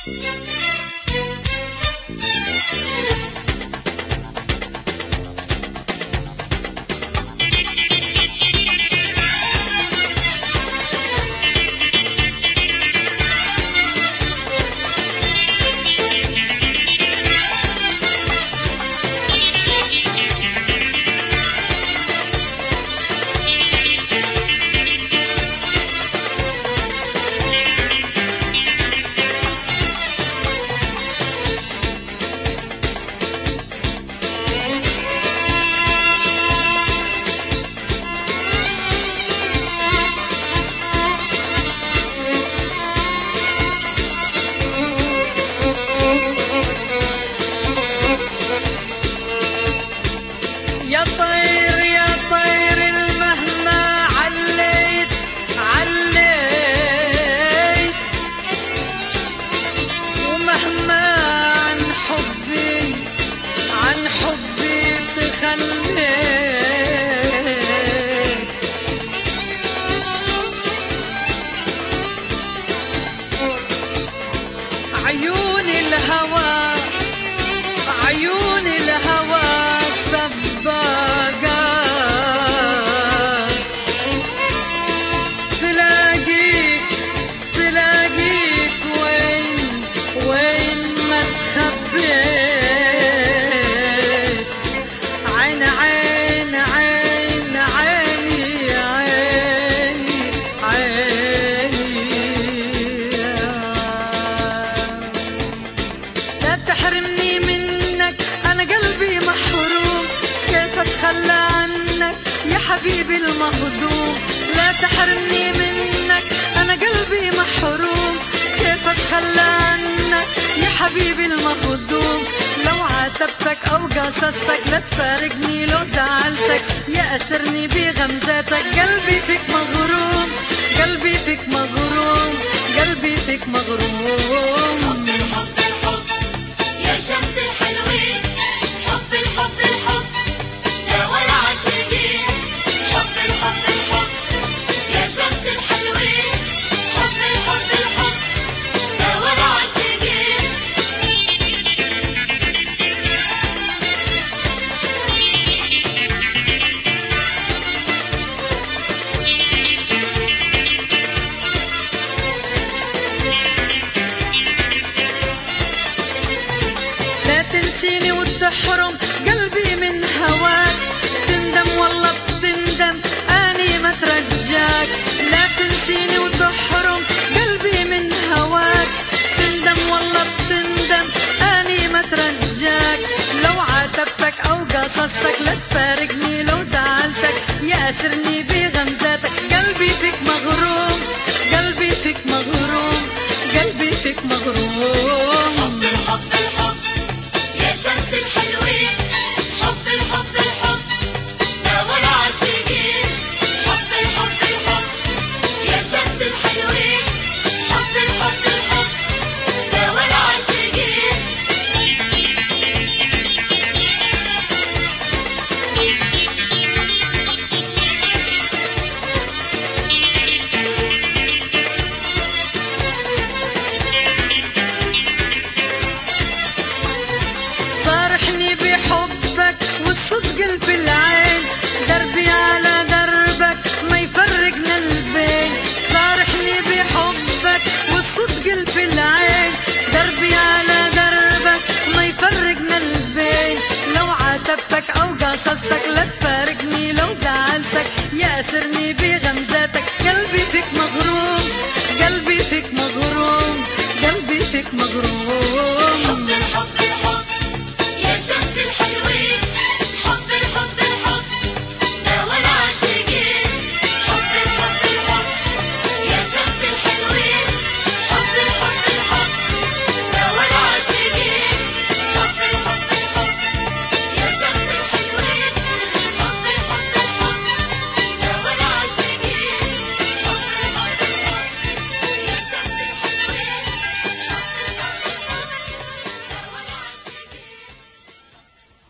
يا طير يا طير المهما عليت عليت، ومهما عن حبي تخليت، عيون الهوى عيون الهوى سباقة، تلاقيك وين ما تخبيت، عين عين عين عيني عيني عيني، لا تحرمني منك أنا قلبي محروم، كيف أتخلى عنك يا حبيبي المهضوم، لا تحرمني منك أنا قلبي محروم، كيف أتخلى عنك يا حبيبي المهضوم، لو عاتبتك أو قاصصتك لا تفارقني، لو زعلتك يا أسرني بغمزاتك، قلبي فيك مغروم، قلبي فيك مغروم، قلبي فيك مغروم. حب الحب الحب يا شمس الحلوين، حب الحب الحب دوا العاشقين، حب الحب الحب يا شمس الحلوين، حب الحب الحب دوا العاشقين. لا تنسيني وتحرم قلبي من هواك، تندم والله بتندم أني ما ترجاك، لا تنسيني وتحرم قلبي من هواك، تندم والله بتندم أني ما ترجاك، لو عاتبتك أو قاصصتك لا تفارقني، لو زعلتك يا أسرني بغمزاتك، قلبي فيك مغروم، قلبي فيك مغروم، قلبي فيك مغروم.